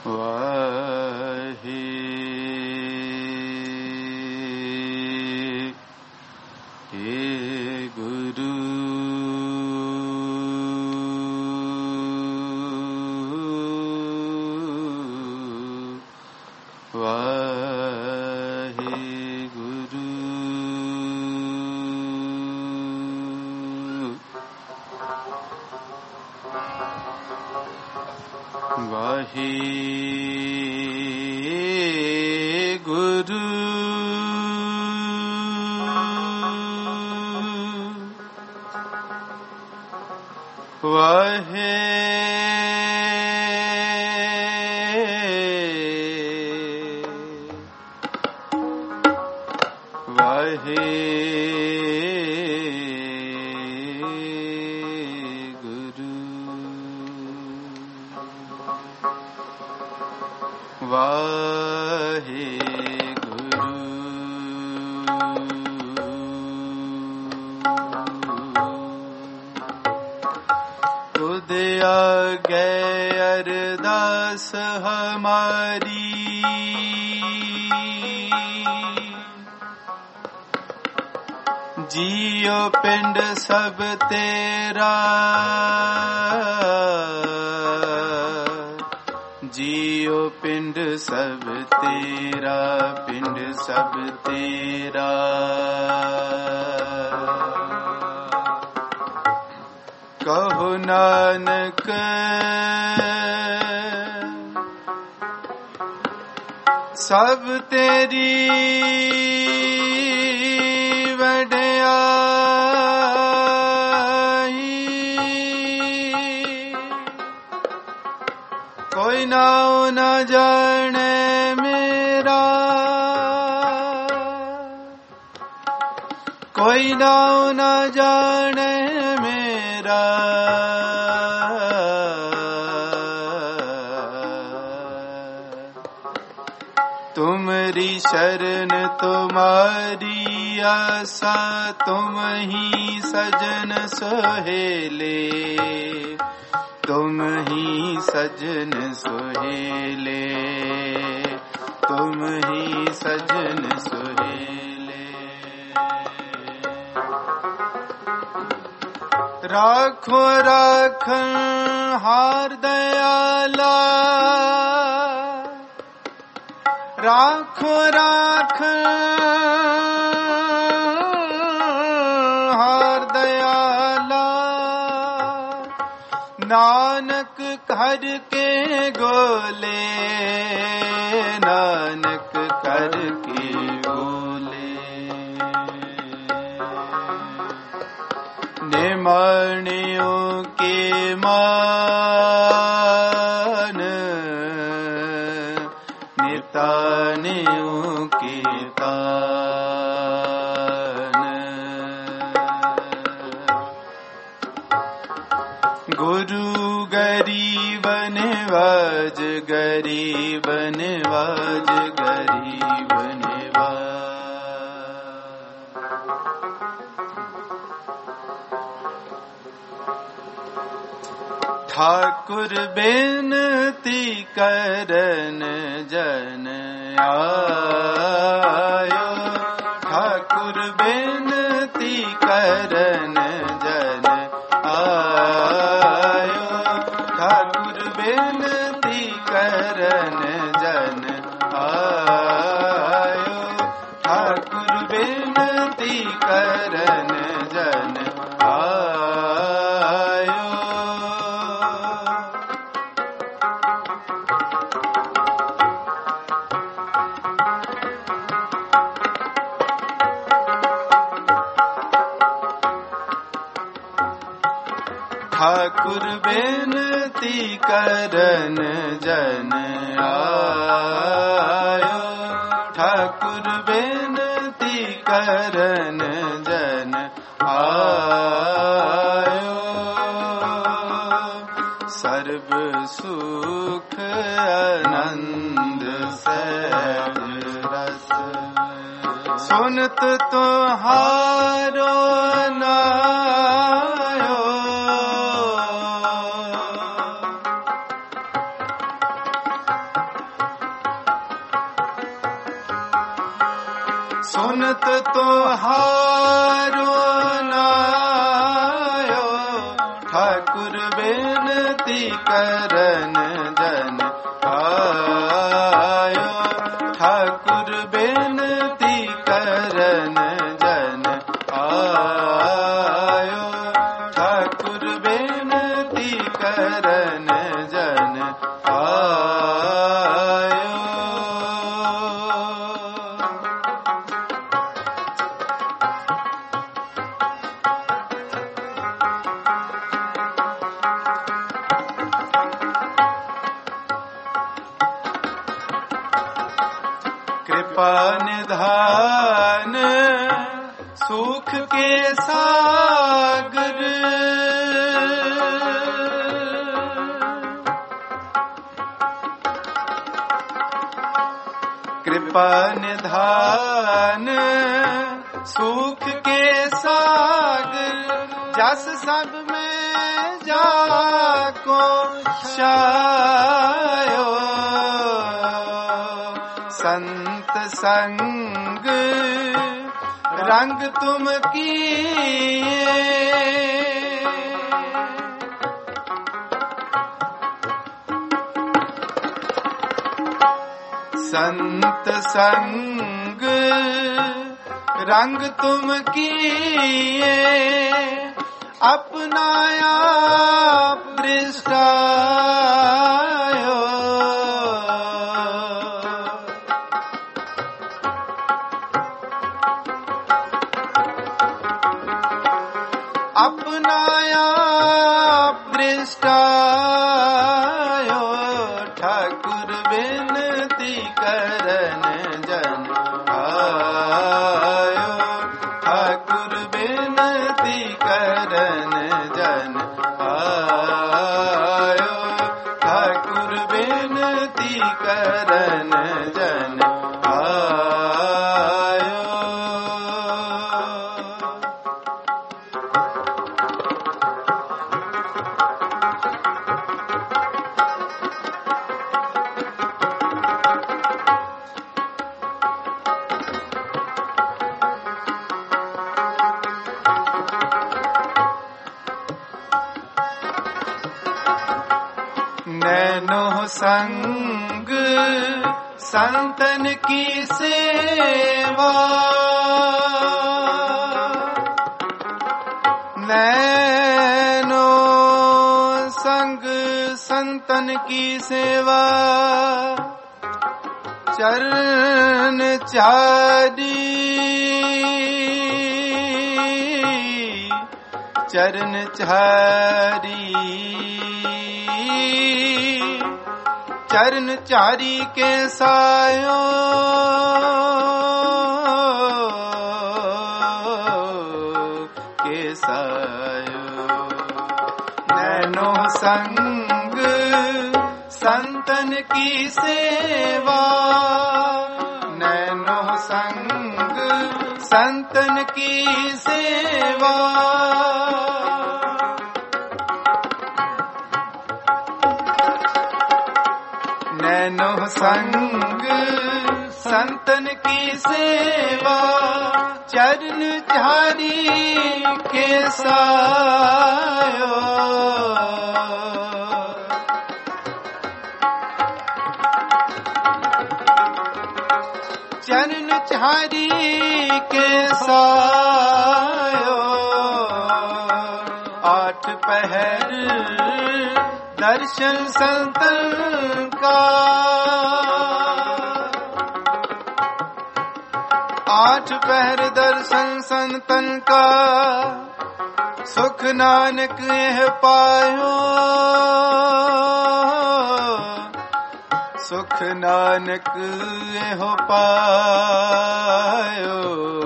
वाहे गुरु वाहे गुरु वाहे गुरु वाहे वाहे गुरु वाहे गुरु तुद आगे अरदास हमारी जियो पिंड सब तेरा जियो पिंड सब तेरा पिंड सब तेरा कहो नानक सब तेरी कोई नाम न जाने मेरा कोई नाम न जाने मेरा तुम्हारी शरण तुम्हारी आशा तुम ही सजन सोहेले तुम ही सजन सोहेले तुम ही सजन सोहेले राखो राखन हार दयाला राखो राखन हार दयाला नानक कर के गोले नानक कर के गोले निमाणियों के मान नितानियों के तान गुरु गरीबन वाज गरीबन वाज गरीबन ठाकुर बेनती करन जन आयो ठाकुर बेनती करन जन आयो ठाकुर बेनती करन जन आयो ठाकुर बेनती करन जन आयो ठाकुर बेनती करन जन आयो ठाकुर बेनती करन जन आयो सर्व सुख आनंद सहज रस सुनत तुहारो नायो सुनत तुम्हारो नायो ठाकुर बेनती करन जन आयो ठाकुर बेनती करन जन आयो ठाकुर बेनती करन जन आयो। कृपा निधान सुख के सागर कृपा निधान सुख के सागर जस सब में जाको छायो संत संग रंग तुम किए संत संग रंग तुम किए अपना आप दृष्टायो अपना आप दृष्टायो ठाकुर बेनती करन जन आयो ठाकुर बेनती करन जन आयो ठाकुर बेनती करन जन आयो। नैनो संग संतन की सेवा नैनो संग संतन की सेवा चरण चारी चरण चारी चरण चारी के सायो के सायो नैनो संग संतन की सेवा नैनो संग संतन की सेवा नैनो संग संतन की सेवा चरण चारी के सायो चरण चारी के सायो आठ पहर दर्शन संतन का आठ पहर दर्शन संतन का सुख नानक यह पायो सुख नानक यह पायो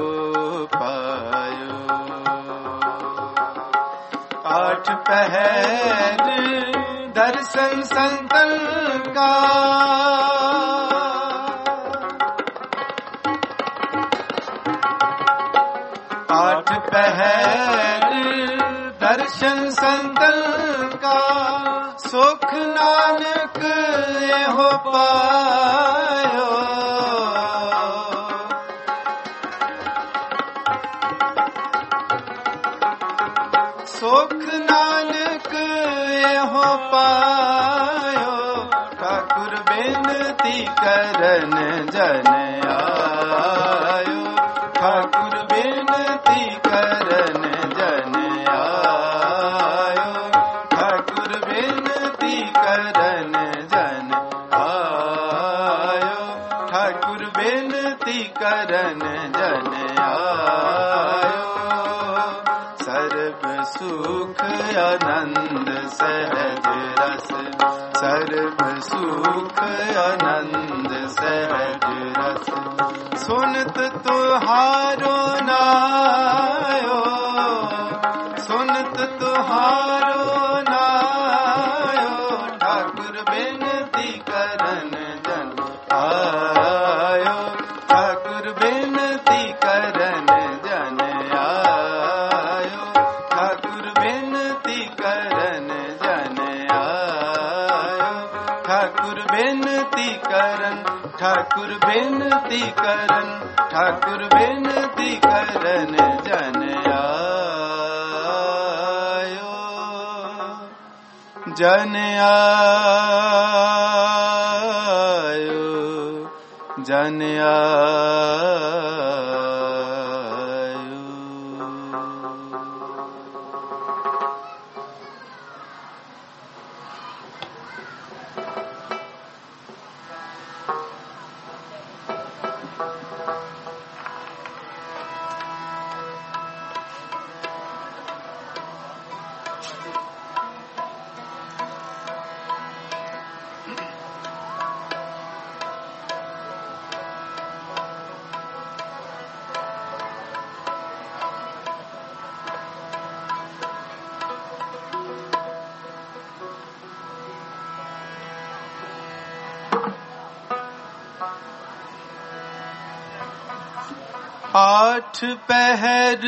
पायो आठ पहर दर्शन संतन का आठ पहर दर्शन संतन का सुख नानक हो पायो हो पायो, ठाकुर बेनती करन जन आयो, ठाकुर बेनती करन जन आयो, ठाकुर बेनती करन जन आयो, ठाकुर बेनती करन जन आयो। सर्व सुख आनंद सहज रस, सर्व सुख आनंद सहज रस, सुनत तुहारो नायो, सुनत तुहारो नायो, ठाकुर बेनती करन जन आयो, ठाकुर बेनती करन जन आयो, ठाकुर बेनती करन जन आयो, ठाकुर बेनती करन, ठाकुर बेनती करन, ठाकुर बेनती करन जन आयो, जन आयो, जन आयो। आठ पहर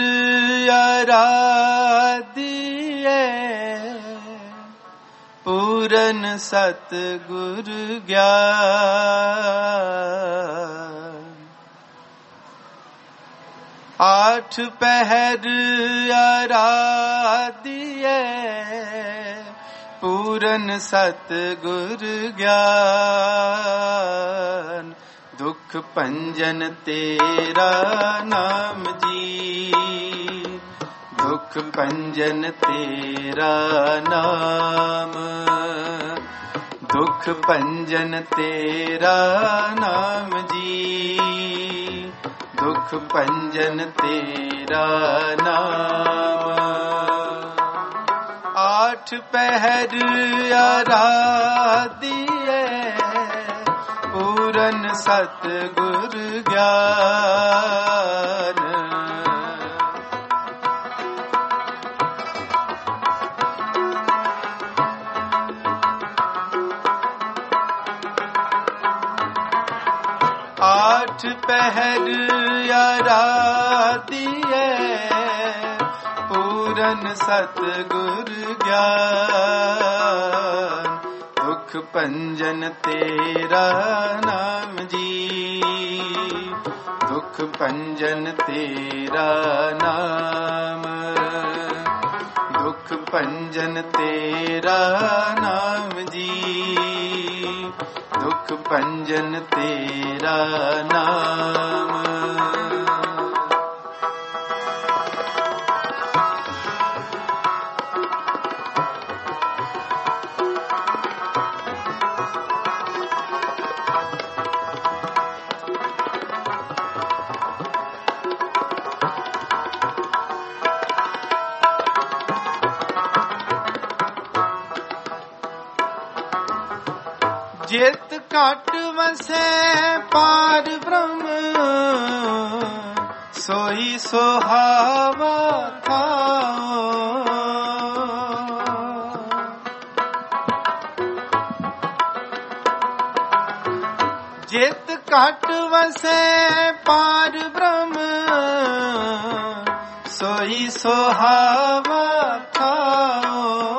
आराधिए, पूरन सतगुर ज्ञान। आठ पहर आराधिए, पूरन सतगुर ज्ञान। दुख पंजन तेरा नाम जी, दुख पंजन तेरा नाम, दुख पंजन तेरा नाम जी, दुख पंजन तेरा नाम। आठ पहर आराधिए, पूरन सतगुर ज्ञान। आठ पहर आराधिए, पूरन सतगुर ज्ञान। दुख पंजन तेरा नाम जी, दुख पंजन तेरा नाम, दुख पंजन तेरा नाम जी, दुख पंजन तेरा नाम। जित काट वसे पार ब्रह्म, सोई सोहावा थाओ। जित काट वसे पार ब्रह्म, सोई सोहावा थाओ।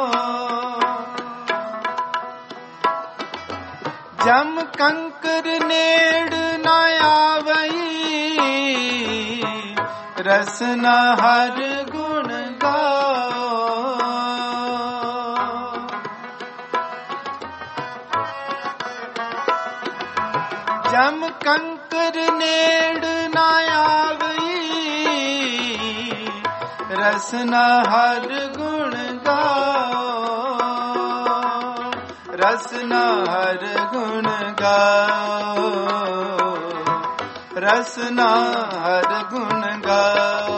जम कंकर नेड़ न आवई, रसना हर गुण गाओ। जम कंकर नेड़ ना आवई रसना हर गुण गाओ रसना हर गुण गाओ रसना हर गुण गाओ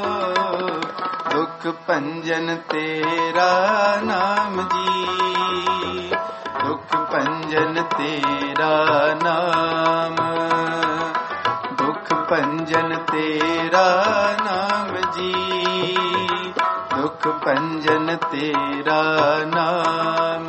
दुख पंजन तेरा नाम जी दुख पंजन तेरा नाम दुख पंजन तेरा नाम जी दुख पंजन तेरा नाम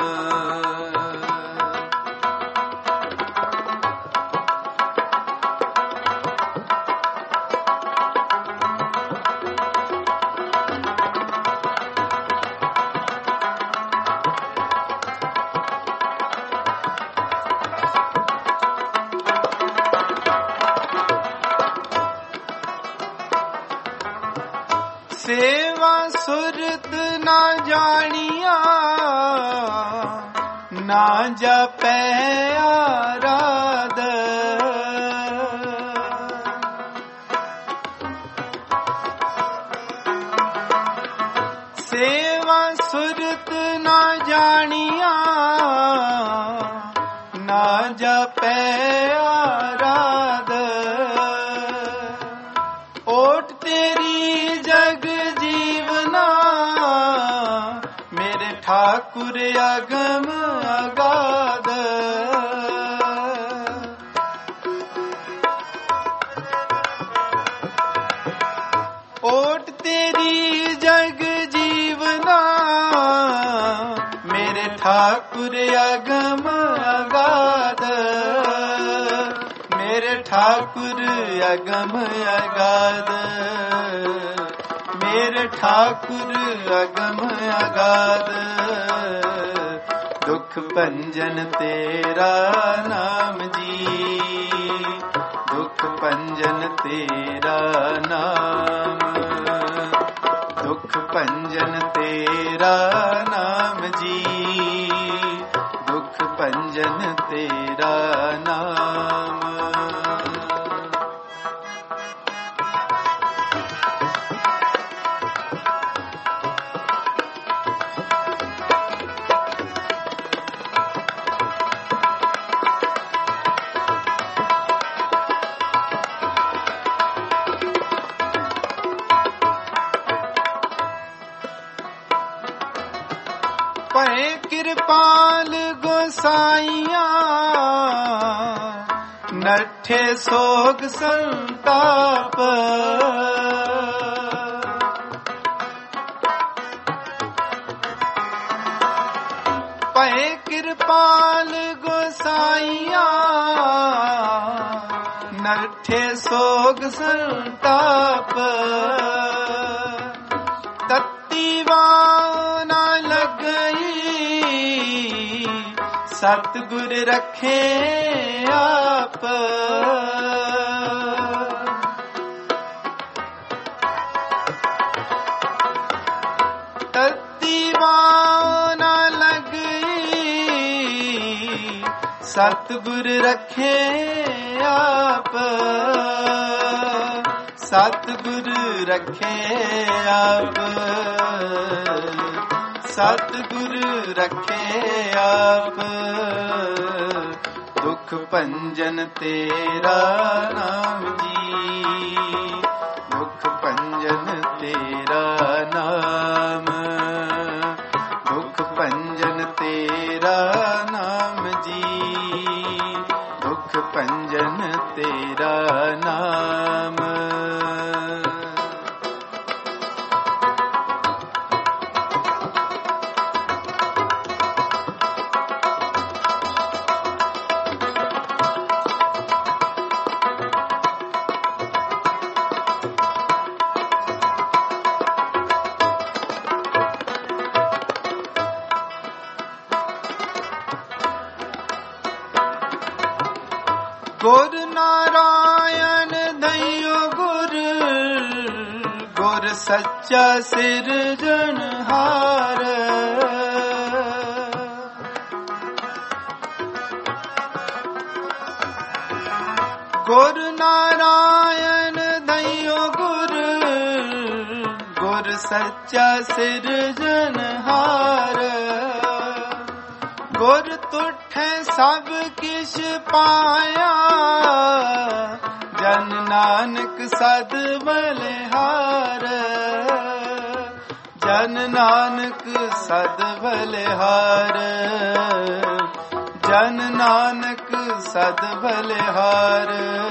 सेवा सुरत ना जानिया ना जपै आराध सेवा सुरत ना जानिया ना जपै आराध ओट तेरी जग जीवना मेरे ठाकुर अगम अगाध ओट तेरी जग जीवना मेरे ठाकुर अगम अगाध मेरे ठाकुर अगम अगाध मेरे ठाकुर अगम अगाध दुख पंजन तेरा नाम जी दुख पंजन तेरा नाम दुख पंजन तेरा नाम जी दुख पंजन तेरा नाम पै कृपाल गोसाइया नठे सोग संताप पै कृपाल गोसाइया नठे सोग संताप तत्तीवा ना लगई सतगुर रखे आप तत्तीवा ना लगई सतगुर रखे आप सतगुर रखे आप सतगुर रखे आप दुख पंजन तेरा नाम जी दुख पंजन तेरा नाम दुख पंजन तेरा नाम जी दुख पंजन तेरा नाम गुर नारायण दयो गुर गुर सच्चा सिरजनहार गुर नारायण दयो गुर, गुर सच्चा सिरजनहार। गुर तुठे सब किश पाया, जन नानक सद बलिहार। जन नानक सद बलिहार, जन नानक सद बलिहार।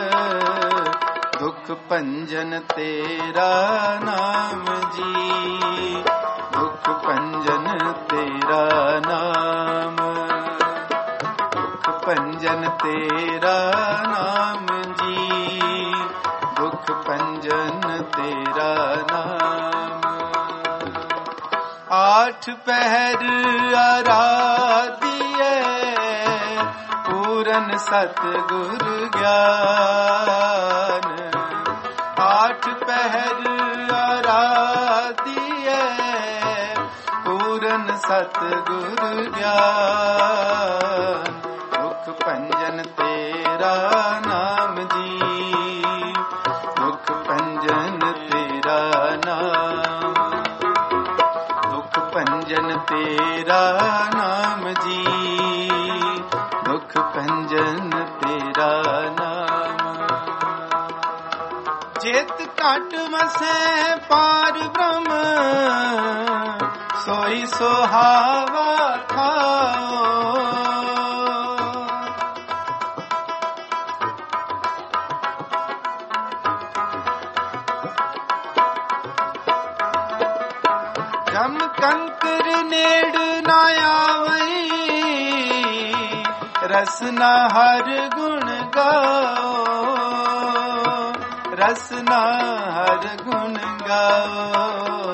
दुख भंजन तेरा नाम जी, दुख भंजन तेरा नाम, दुख भंजन तेरा नाम जी, दुख भंजन तेरा नाम। आठ पहर आराधिए, पूरन सतगुर ज्ञान। आठ पहर आराधिए, पूरन सतगुर ज्ञान। दुख भंजन तेरा नाम जी, दुख भंजन तेरा नाम, दुख भंजन तेरा नाम जी, दुख भंजन तेरा नाम। जेत काट मसे पार ब्रह्म, सोई सोहावा खाओ। जम कंकर नेड़ ना आवई, रसना हर गुण गाओ। रसना हर गुण गाओ,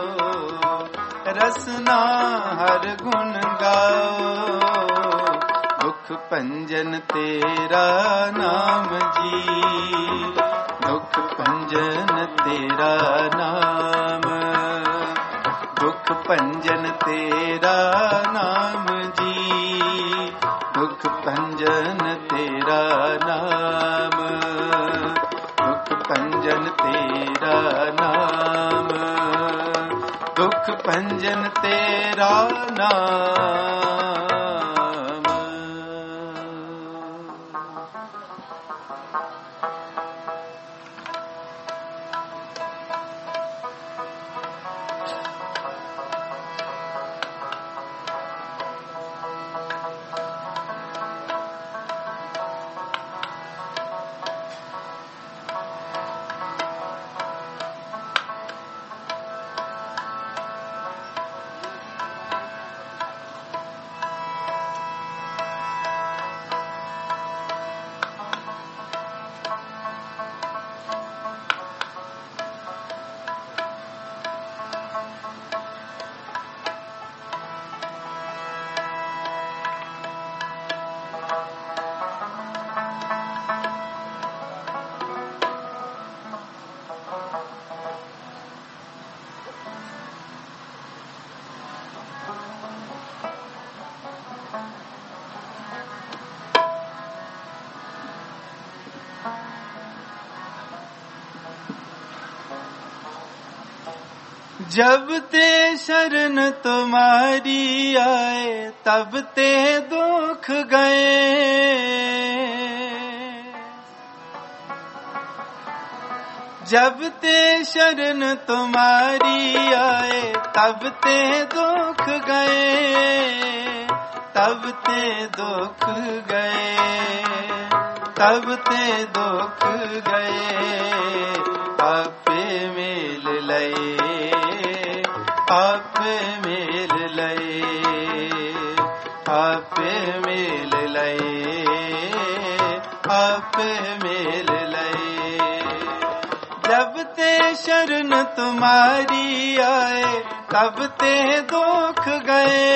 रसना हर गुण गाओ। दुख भंजन तेरा नाम जी, दुख भंजन तेरा नाम, दुख भंजन तेरा नाम जी, दुख भंजन तेरा नाम, दुख भंजन तेरा नाम, दुख भंजन तेरा नाम। जब ते शरण तुम्हारी आए, तब ते दुख गए। जब ते शरण तुम्हारी आए, तब ते दुख गए। तब ते दुख गए, तब ते दुख गए। आपे मेल लए, आपे मेल लए, आपे मेल लए, आपे मेल लए। जब ते शरण तुम्हारी आए, तब ते दुख गए।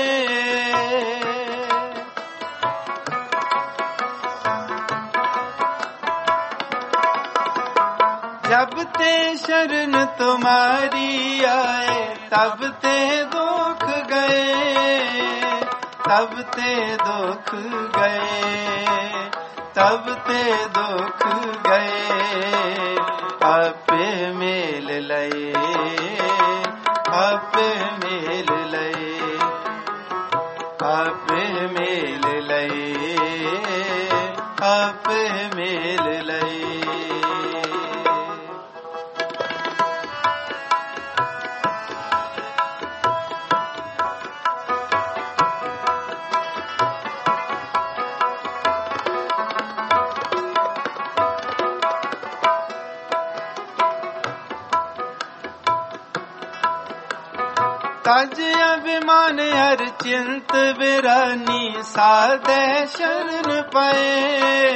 जब ते शरण तुम्हारी आए, तब ते दुख गए। तब ते दुख गए, तब ते दुख गए आपे मेल लए आपे मेल लए आपे मेल लए आपे मेल लए। तज अभिमान हर चिंत बिरानी साधे शरण पाए।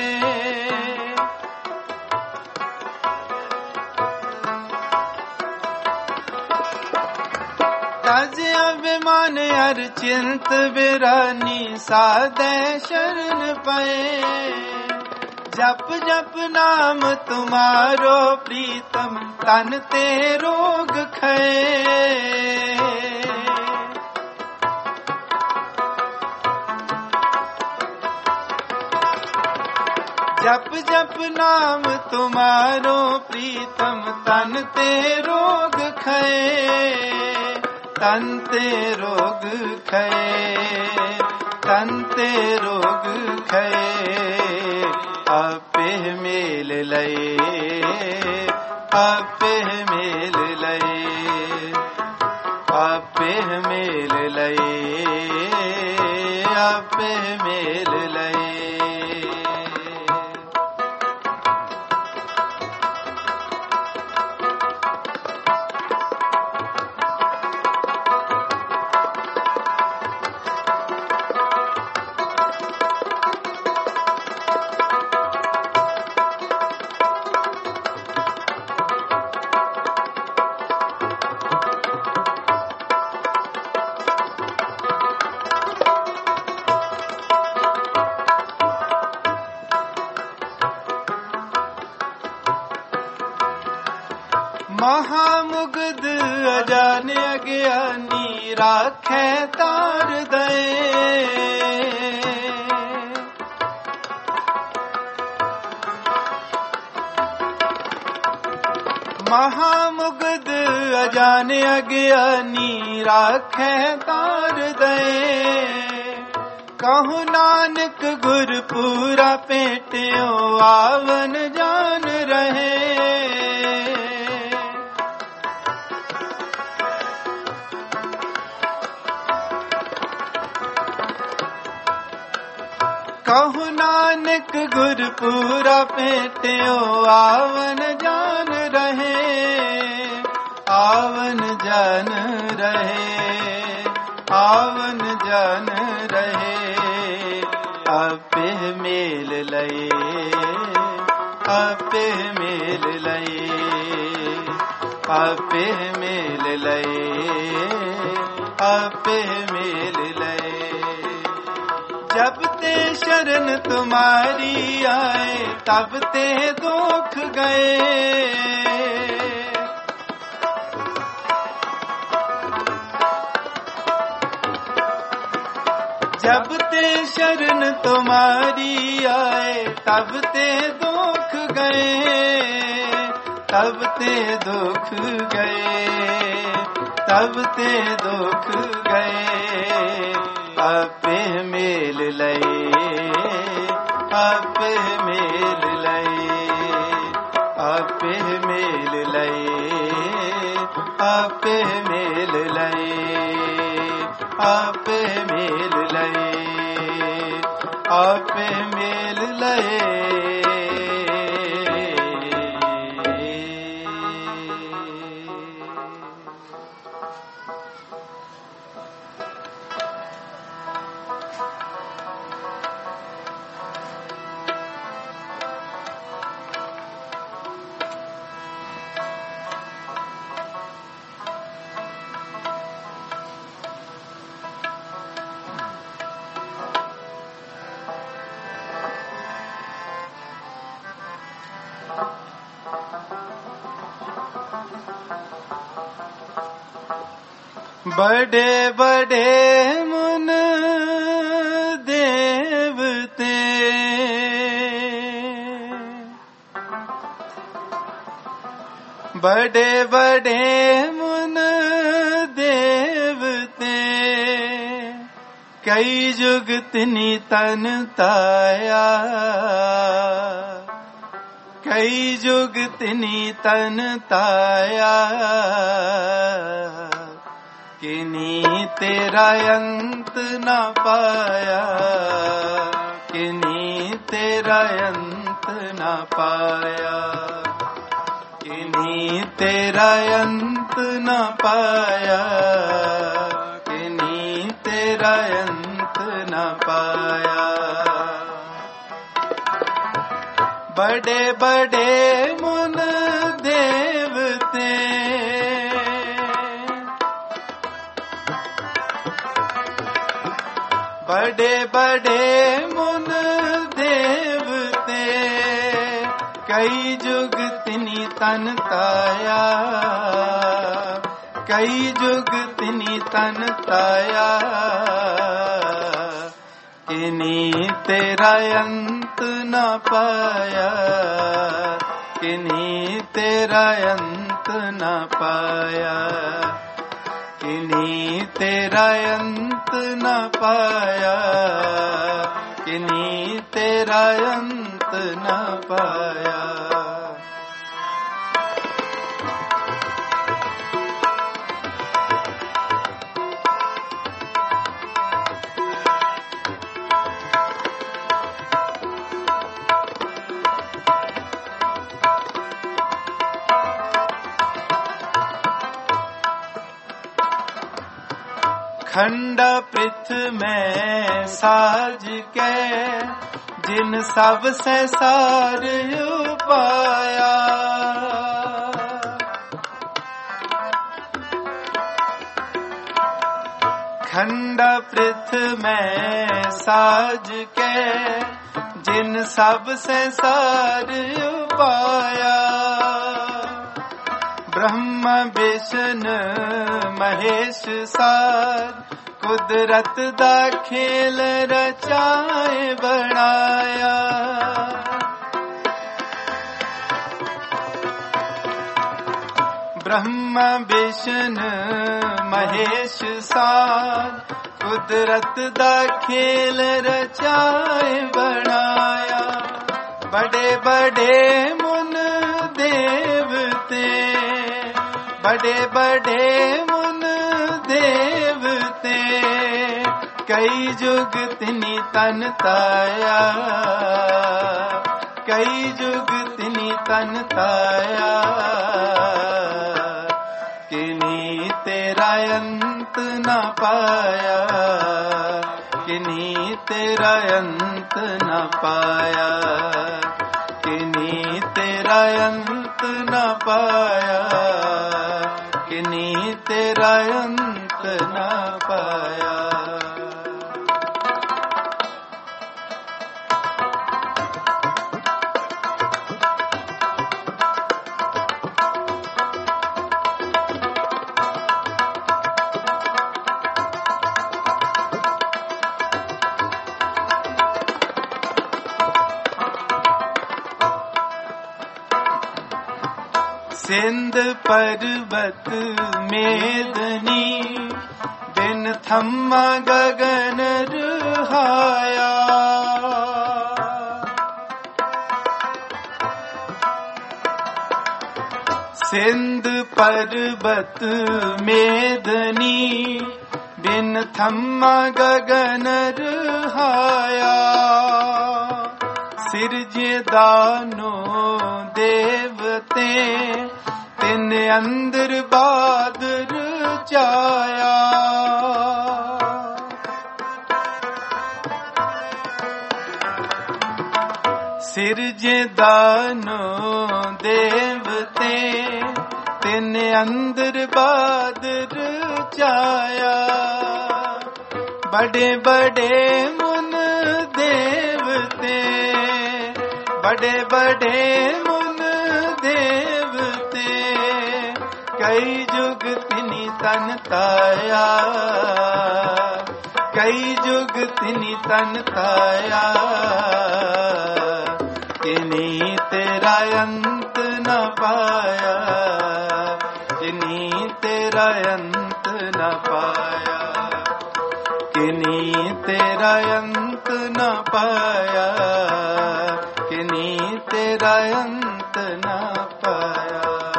तज अभिमान हर चिंत बिरानी साधे शरण पाए। जप जप नाम तुम्हारो प्रीतम तन ते रोग खए। जप जप नाम तुम्हारो प्रीतम तन ते रोग खए। तन ते रोग खए तन ते रोग खए। आपे मेल लए आपे मेल लए आपे मेल लए आपे मेल लए। महामुग्ध अजान अज्ञानी राखे तार दए। महामुग्ध अजान अज्ञानी राखे तार दए। कहु नानक गुर पूरा पेट्यो आवन जान रहे। कहु नानक गुर पूरा पेट्यो आवन जान रहे। आवन जान रहे आवन जान रहे। आपे मेल लए आपे मेल लए आपे मेल लए आपे मेल लए। जब ते शरण तुम्हारी आए तब ते दुख गए। जब ते शरण तुम्हारी आए तब ते दुख गए तब ते दुख गए तब ते दुख गए। आपे मेल लए आपे मेल लए आपे मेल लए आपे मेल लए आपे मेल लए आपे मेल लए। बड़े बड़े मुन देवते बड़े बड़े मुन देवते कई जुग तिनि तन ताया, कई जुग तिनि तन ताया, किनी तेरा अंत न पाया, किनी तेरा अंत न पाया, किनी तेरा अंत न पाया, किनी तेरा अंत न पाया। बड़े बड़े मुन देवते बड़े बड़े मुन देवते कई जुग तिनि तन ताया, कई जुग तिनि तन ताया, किनी तेरा अंत न पाया, किनी तेरा अंत न पाया, किनी तेरा अंत न पाया, किनी तेरा अंत न पाया। खंड पृथ में साज के जिन सब से सार पाया, खंड पृथ में साज के जिन सब से सार पाया, ब्रह्म विष्णु महेश सार कुदरत दा खेल रचाए बनाया, ब्रह्म विष्णु महेश सार कुदरत दा खेल रचाए बनाया। बड़े बड़े मुन देवते बड़े बड़े मुन देवते कई जुग तिनि तन ताया, कई जुग तिनि तन ताया, किनी तेरा अंत न पाया, किनी तेरा अंत न पाया, किनी तेरा अंत न पाया, किनी तेरा अंत न पाया। सिंध पर्वत मेदनी बिन थम्मा गगन रुहाया, सिंध पर्वत मेदनी बिन थम्मा गगन रुहाया, सिरजे दानो देवते तिन अंदर बादर चाया, सिरजे दानो देवते तिन अंदर बादर चाया, बड़े बड़े मुन देवते बड़े बड़े मुन देवते कई जुग तिनि तन ताया, कई जुग तिनि तन ताया, किनी तेरा अंत न पाया, तेरा अंत न पाया, किन्हीं तेरा अंत न पाया।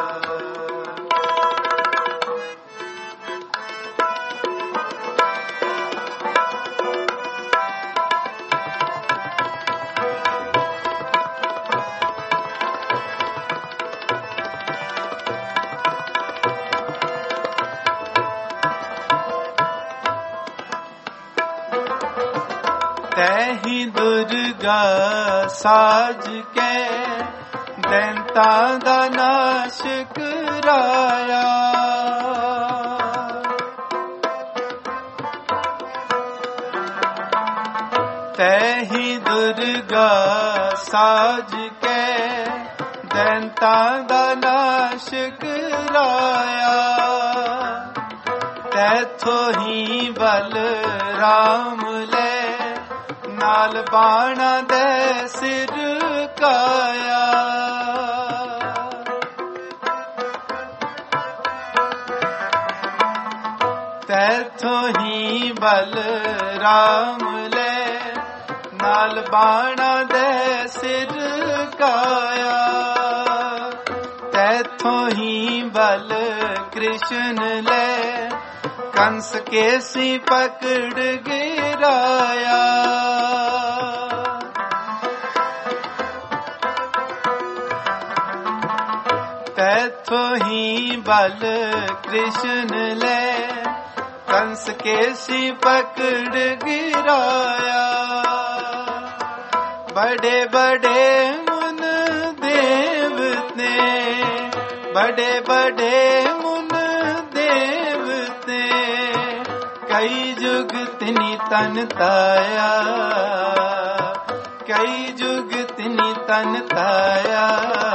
तैही दुर्गा साज के दैंता दा नाश कराया, तैही दुर्गा साज के दैंता दा नाश कराया। तैथो ही बल राम ले नाल बाणा दे सिर काया। तैथो ही बल राम ले नाल बाणा दे सिर काया। तैथो ही बल कृष्ण ले कंस केसी पकड़ गिराया। तैथो ही बल कृष्ण ले कंस केसी पकड़ गिराया। बड़े बड़े मुन देवते, बड़े बड़े मुन देवते, कई जुग तिनी तन ताया, कई जुग तिनी तन ताया।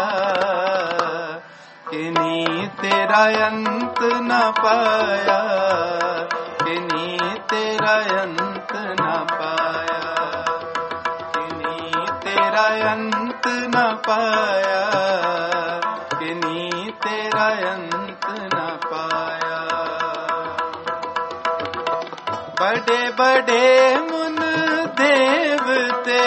किन्हीं तेरा अंत न पाया, किन्हीं तेरा अंत न पाया, किन्हीं तेरा अंत न पाया, किन्हीं तेरा अंत न पाया। बड़े बड़े मुन देवते,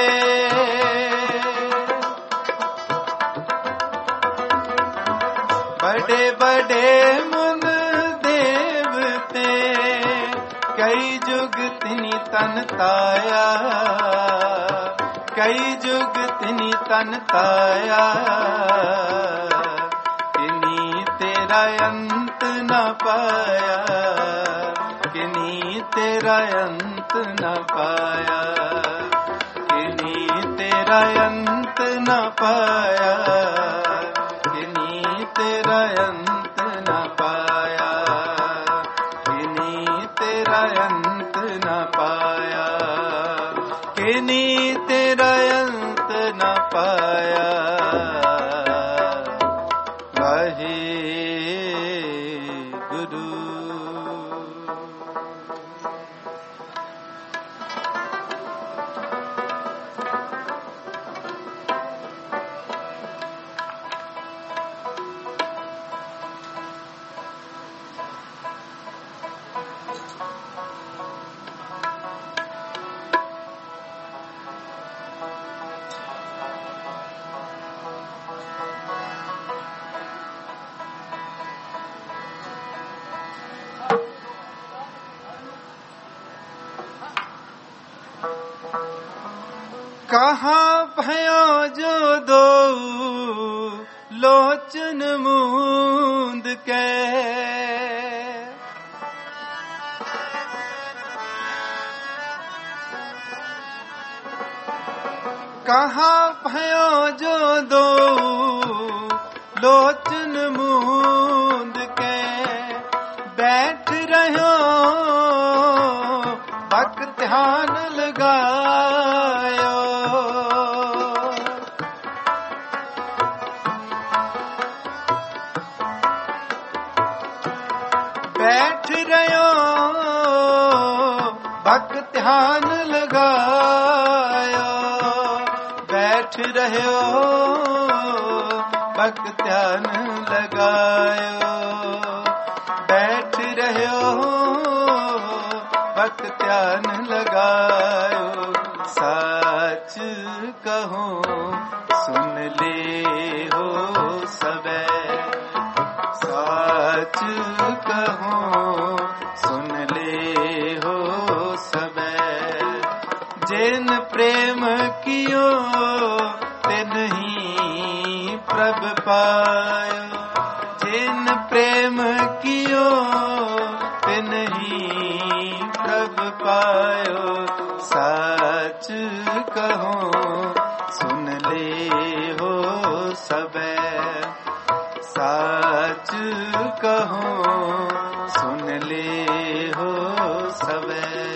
बड़े बड़े मुन देवते, कई जुग तिनी तन ताया, कई जुग तिनी तन ताया। किन्हीं तेरा अंत न पाया, किन्हीं तेरा अंत न पाया, किन्हीं तेरा अंत न पाया, किन्हीं तेरा अंत न पाया, किन्हीं तेरा अंत न पाया, किन्हीं तेरा अंत न पाया। वाहे गुरु। कहाँ भयो जो दो लोचन मूंद के, कहाँ भयो जो दो लोचन मूंद के, बैठ रहो भक्त ध्यान लगायो। बैठ रहो भक्त ध्यान लगायो, बैठ रहो भक्त ध्यान लगायो, बैठ रहो भक्त ध्यान लगायो। कहो सुन ले हो सबे, साच कहो सुन ले हो सबे। जिन प्रेम कियो तिन ही प्रभ पायो, जिन प्रेम कियो तिन ही प्रभ पायो। साच कहो सुन ले हो सबे, साच कहो सुन ले हो सबे।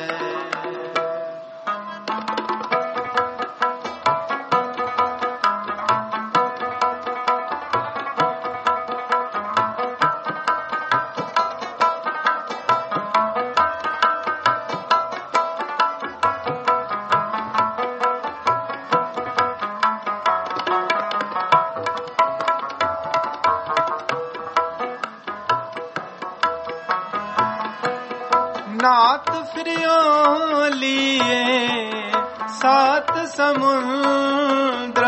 नाथ फिरियो लिए सात समुद्र,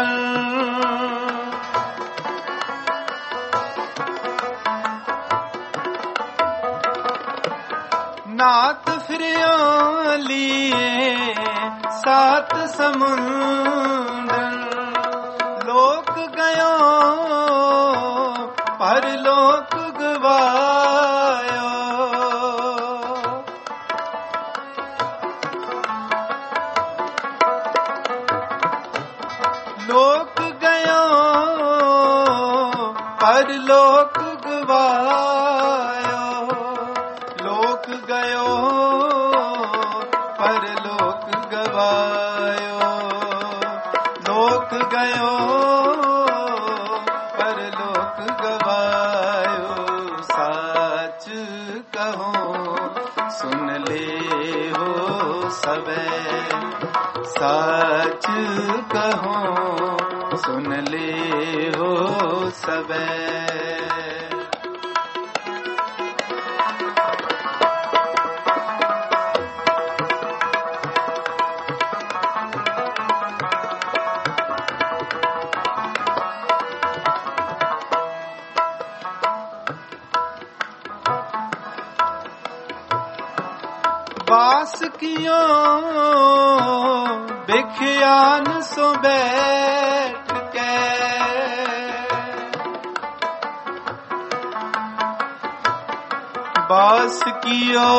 नाथ फिरियो लिए सात समुद्र। लोक गयो परलोक गवायो, लोक गयो परलोक गवायो, लोक गयो परलोक गवायो, लोक गयो परलोक गवायो। साच कहो सुन ले हो सबे, साच कहो सुन ले हो सबे। वास कियो बिख्यान सो बैठ के, वास कियो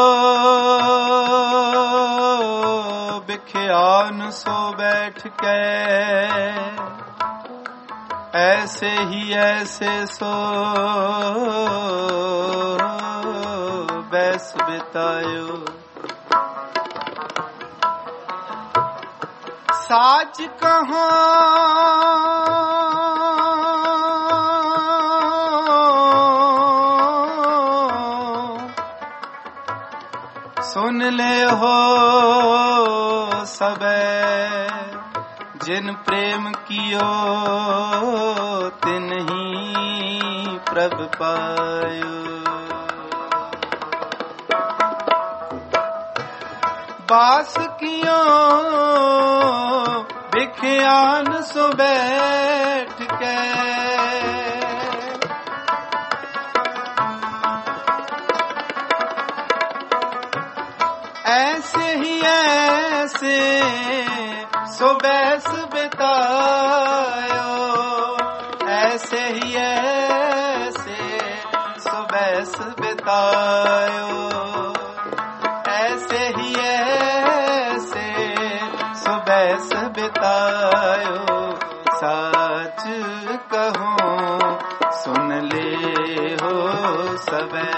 बिख्यान सो बैठ के। ऐसे ही ऐसे सो बैस बितायो। साच कहो सुन ले हो सबे, जिन प्रेम कियो तिन ही प्रभ पायो। वास कियो बिख्यान सो बैठ के, ऐसे ही ऐसे सो बैस बितायो, ऐसे ही ऐसे सो बैस बितायो, ऐसे ही ऐसे सो बैस बितायो। साच कहो सुन ले हो सबे,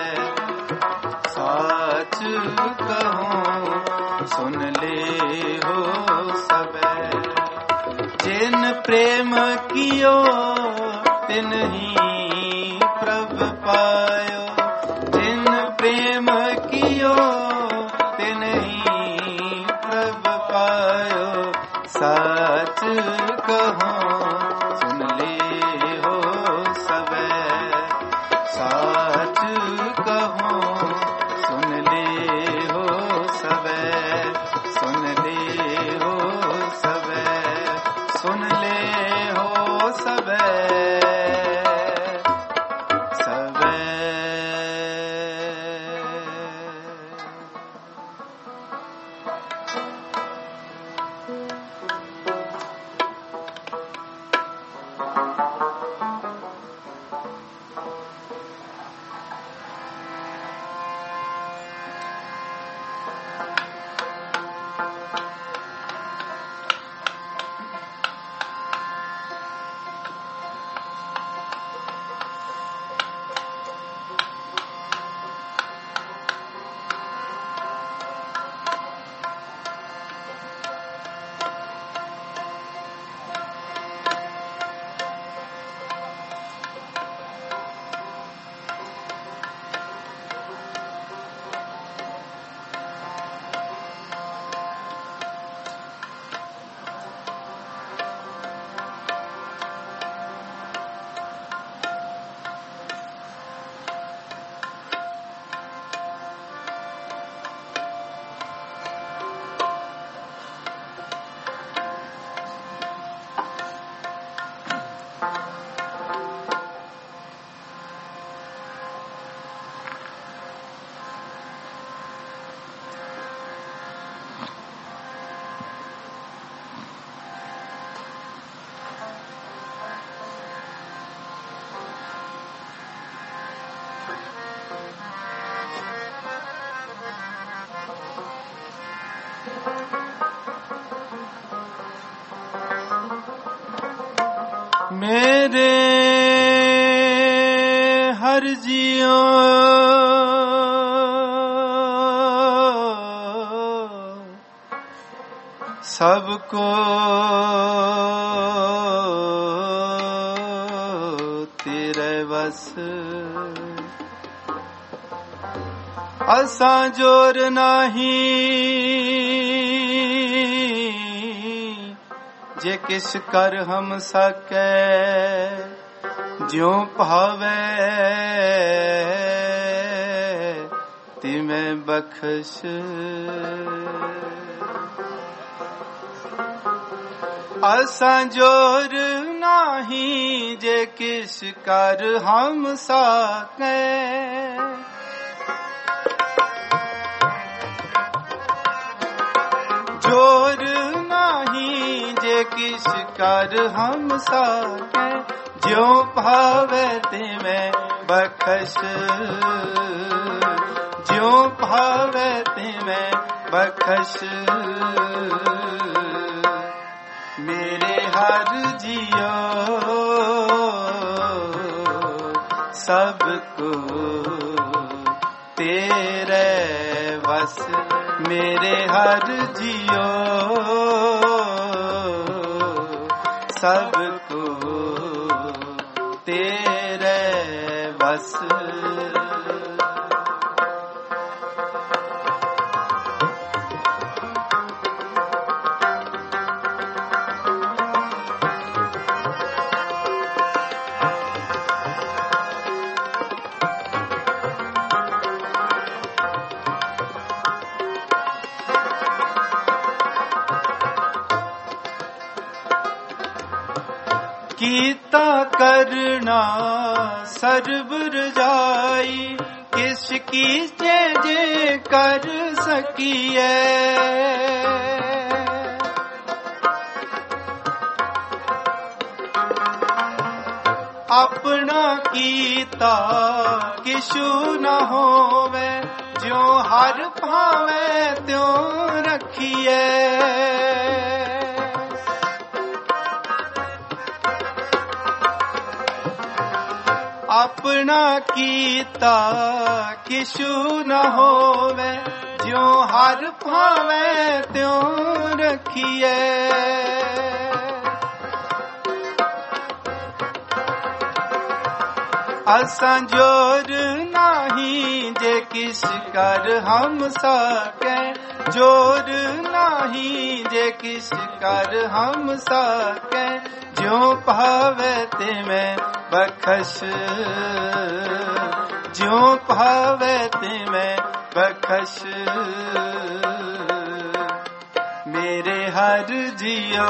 साच कहो सुन ले हो सबे। जिन प्रेम कियो तिन ही प्रभ पायो, जिन प्रेम कियो तिन ही प्रभ पायो। साच कहो सुन ले हो सबे, साच कहो सुन ले हो सबे, सुन ले हो सबे। मेरे हर जियो सबको तेरे बस असां जोर नाही जे किस कर हम सके ज्यों भावे तिमें बख्श असां जोर नाही जे किस कर हम सके जोर नहीं जे किस कर हम सके ज्यों भावे तिमें बख्श ज्यों भावे तिमें बख्श मेरे हर जियो सबको तेरे बस मेरे हर जियो सबको तेरे बस कीता करना सर्ब रजाई किसकी जे कर सकिए अपना कीता किशु न होवे जो हर भावे त्यों रखिए अपना कीता किशु न होवे ज्यों हर भावे त्यों रखिए असां जोर नहीं जे किस कर हम सके जोर नहीं जे किस कर हम सके ज्यों भावे तिमें बख्श ज्यों भावे तिमें बख्श मेरे हर जियो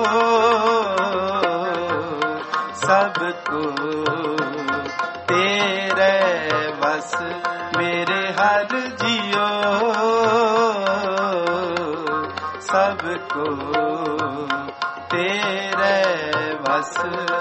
सबको तेरे बस मेरे हर जियो सबको तेरे बस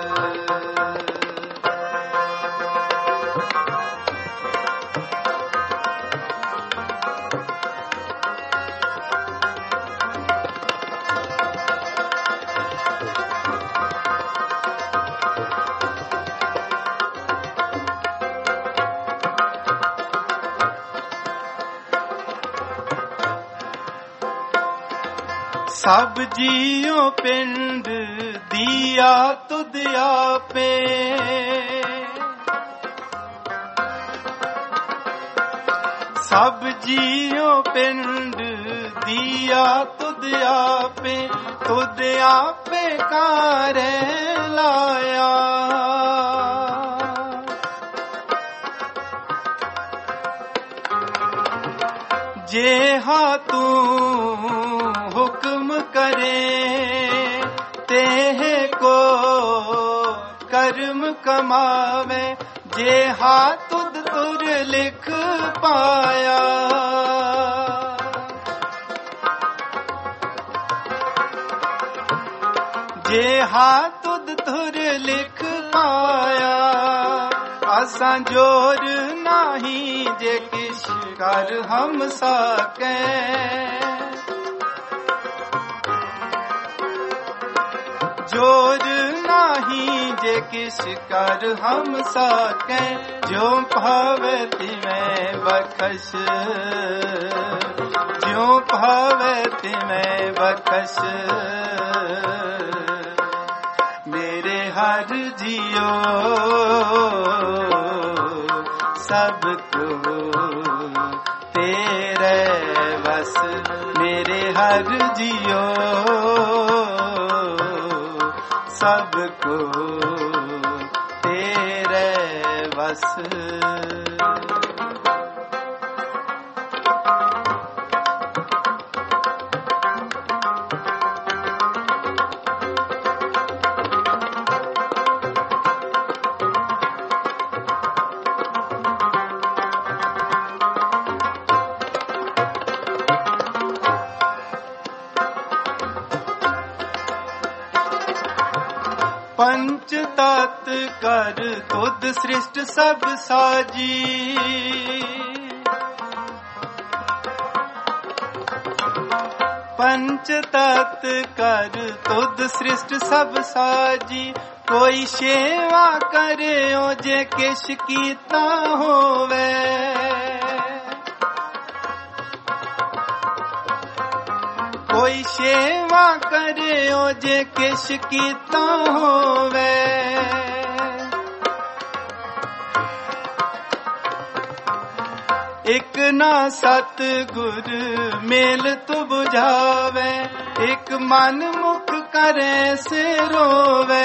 सब जियो पिंड दिया तुद आपे सब जियो पिंड दिया तुद आपे कारे लाया जे हा तू हुक्म करे तेह को कर्म कमावे जे हाथ तुर लिख पाया जे हाथ तुर लिख पाया असां जोर नहीं जे किश कर हम सके जोर नहीं जे किस कर हम सके, जो भावे तिमें बख्श, जो भावे तिमें बख्श। मेरे हर जियो सबको तेरे बस, मेरे हर जियो सबको तेरे बस। पंच तत्व कर तुद सृष्ट सब साजी, पंच तत्व कर तुद सृष्ट सब साजी। कोई सेवा करे ओ जे किश कीता होवे, कोई सेवा करे ओ जे किश कीता होवे। एक ना सतगुर मेल तु बुझावे, एक मन मुख करे से रोवे।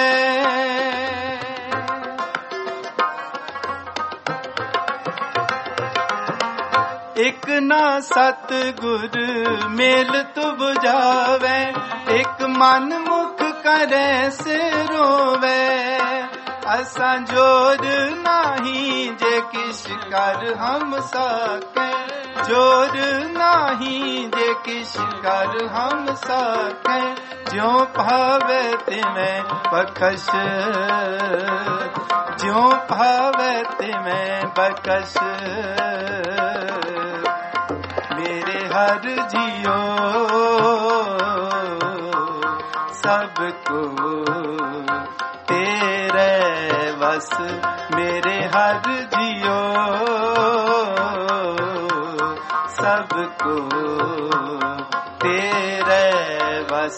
एक ना सतगुर मेल तु बुझावे, एक मन मुख करे से रोवे। असां जोर नाही जे किश कर हम सके, जोर नाही जे किश कर हम सके। ज्यों भावे तिमें बख्श, ज्यों भावे तिमें बख्श। मेरे हर जियो सबको तेरे बस, मेरे हर जियो सबको तेरे बस।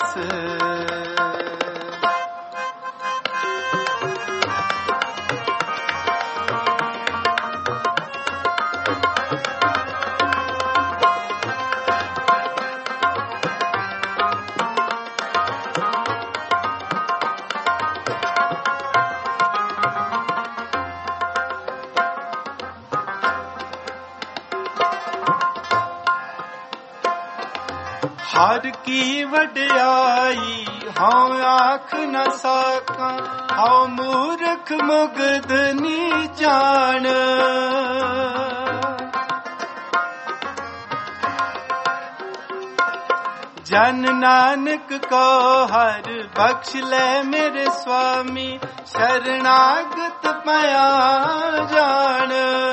हर की वड्याई हाँ आख न सका, हाँ मूर्ख मुग्ध नीचान। जन नानक को हर बख्श ले मेरे स्वामी, शरणागत पया जान।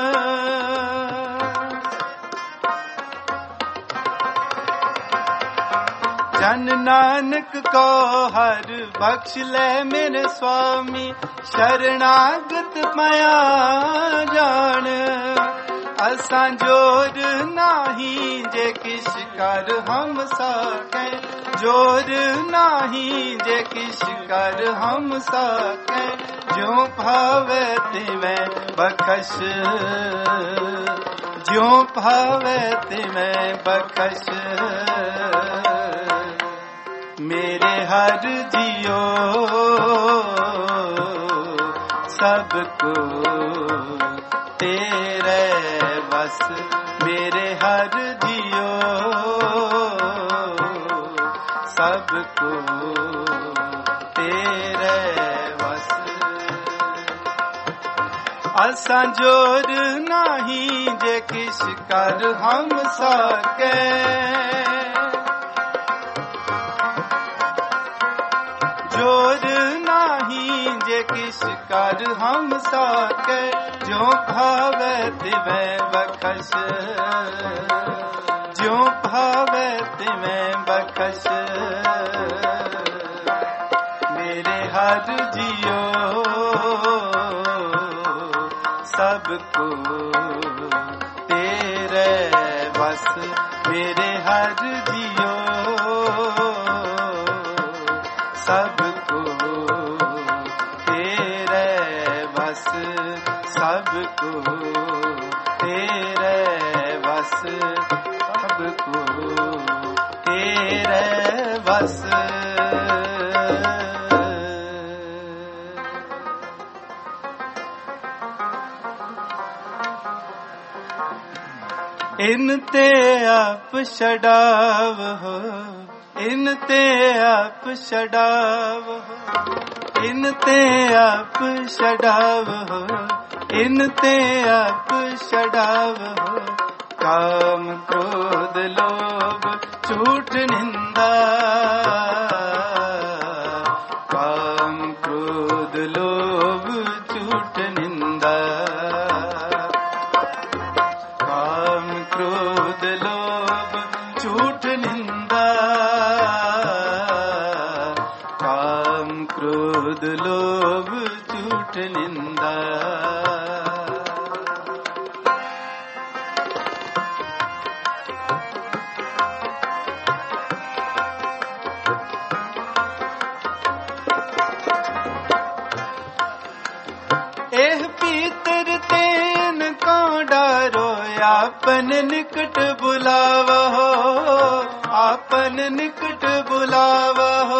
जन नानक को हर बख्श ले मेरे स्वामी, शरणागत पया जान। असां जोर नाही जे किश कर हम सके, जोर नाही जे किश कर हम सके। ज्यों भावे तिमें बख्श, ज्यों भावे तिमें बख्श। मेरे हर जियो सबको तेरे बस, मेरे हर जियो सबको तेरे बस। असां जोर नाही जे किश कर हम सके, जोर नाही जे किश कर हम सके। ज्यों भावे तिमें बख्श, ज्यों भावे तिमें बख्श। मेरे हर जियो सबको तेरे बस मेरे हर जियो सबको तेरे बस सबको तेरे बस सबको तेरे बस इन ते आप छड़ाव हो इन ते आप छड़ाव हो इन ते आप छड़ाव हो इन ते आप छड़ाव हो काम क्रोध लोभ झूठ निंदा काम क्रोध लोभ झूठ निंदा काम क्रोध लोभ झूठ निंदा काम क्रोध लोभ झूठ निंदा एह पीतर तेन को डारो आपन निकट बुलावा हो आपन निकट बुलावा हो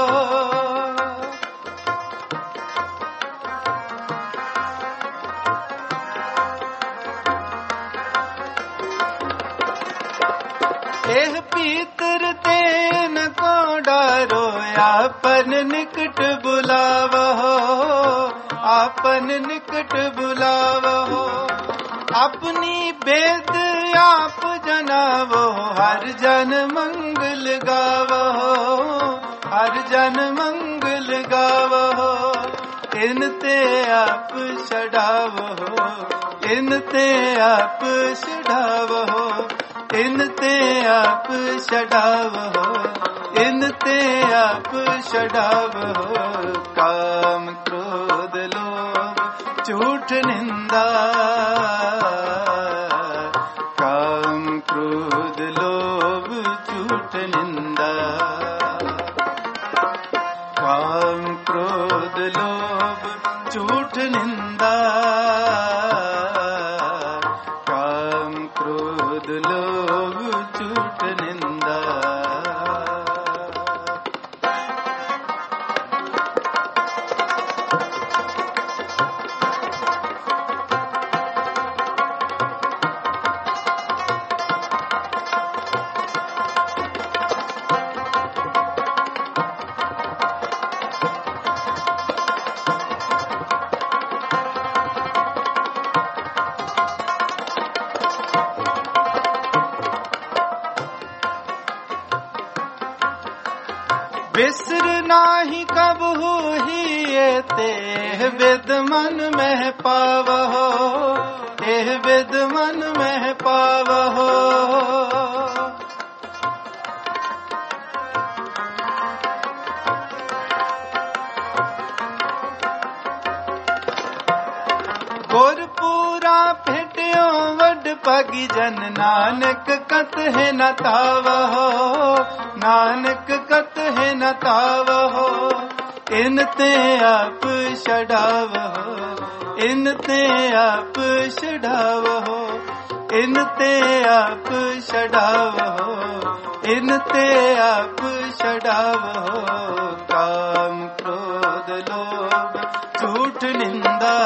एह पीतर तेन को डारो आपन निकट बुलावा हो आपन निकट बुलावा हो अपनी बेद आप जनावो हर जन मंगल गावो हर जन मंगल गावो इन ते आप छड़ावो इन ते आप छड़ावो इन ते आप छड़ावो इन ते आप छड़ावो काम क्रोध लोभ झूठ निंदा काम क्रोध लोभ झूठ निंदा काम क्रोध लोभ झूठ निंदा काम क्रोध लोभ झूठ निंदा बिसर नाही कब ही ते विद मन में पावहो एह विद मन में पावहो गुरपूरा फिटियो वड पगी जन नानक कत है न तावहो नानक कत है न तावहो इन ते आप छड़ावहो इन ते आप छड़ावहो इन ते आप छड़ावहो इन ते आप छड़ावहो काम क्रोध लोभ झूठ निंदा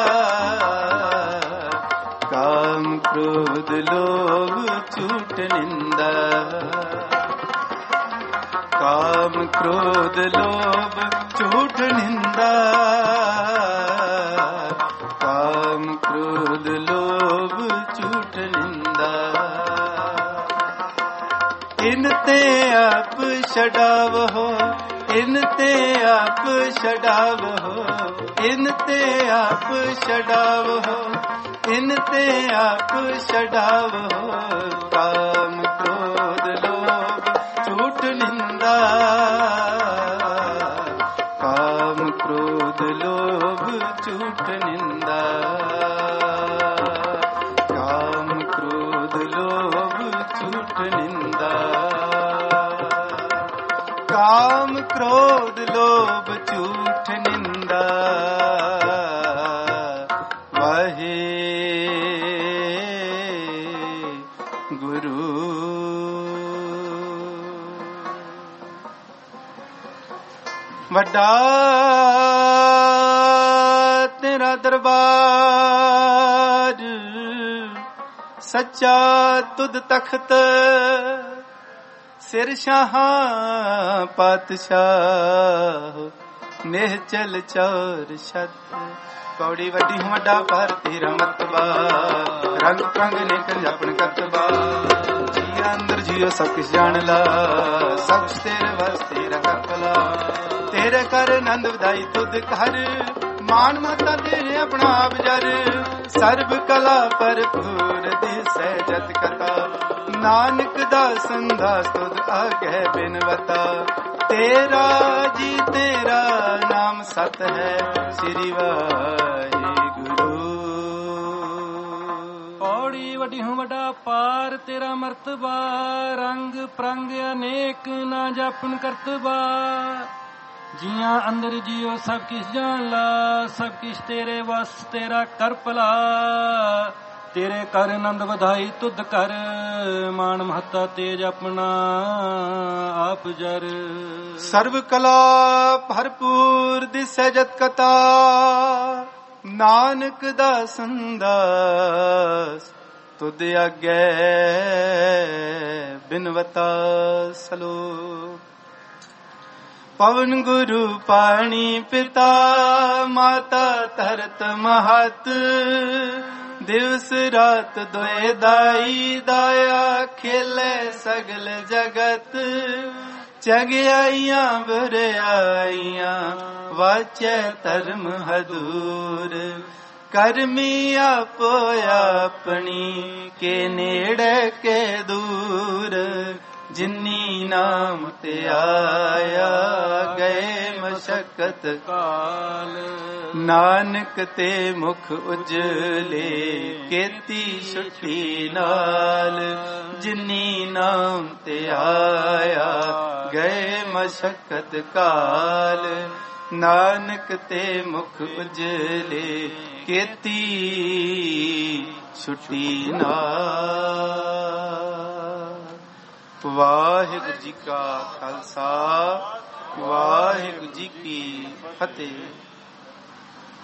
काम क्रोध लोभ झूठ निंदा काम क्रोध लोभ झूठ निंदा काम क्रोध लोभ झूठ निंदा इन ते आप छड़ावहो इन ते आप छड़ावहो इन ते आप छड़ावहो इन ते आप छड़ावहो काम क्रोध लोभ झूठ निंदा काम क्रोध लोभ झूठ निंदा क्रोध लोभ झूठ निंदा वाहे गुरु। वड्डा तेरा दरबार सच्चा तुद तख्त सिर शाहां पातशाह निहचल चौर छत। पौड़ी वड्डी हूं वड्डा पर तेरा मरतबा रंग प्रंग ने कर अपन करतबा। जिया अंदर जियो सब किस जान ला सब तेरे बस तेरा करतला। तेरे कर नंद वधाई तुद कर मान मता तेरे अपना आप जर। सर्ब कला भरपूर दिसै जत कथा नानक दा संदास तुद आगे बिनवता। तेरा जी तेरा नाम सत है श्री वाहिगुरु। पौड़ी वड्डी हूं वड्डा पार तेरा मरतबा रंग प्रंग अनेक ना जापन करतबा। जिया अंदर जियो सब किस जान ला सब किस तेरे वस तेरा कर भला। तेरे कर नंद वधाई तुद कर मान महता तेज अपना आप जर। सर्व कला भरपूर दिसै जत कथा नानक दा संदास तुद आगे बिनवता। सलोक पवन गुरु पानी पिता माता धरत महत। दिवस रात दोए दाई दाया खेले सगल जगत। चगियाइयां बुराइयां वाचे धर्म हदूर। करमी आपो अपनी के नेड़े के दूर। जिन्नी नाम ते आया गए मशक्कत काल। नानक ते मुख उजले केती छुट्टी नाल। जिन्नी नाम ते आया गए मशक्कत काल। नानक ते मुख उजले केती छुट्टी नाल। वाहिगुरु जी का खालसा वाहिगुरु जी की फतेह।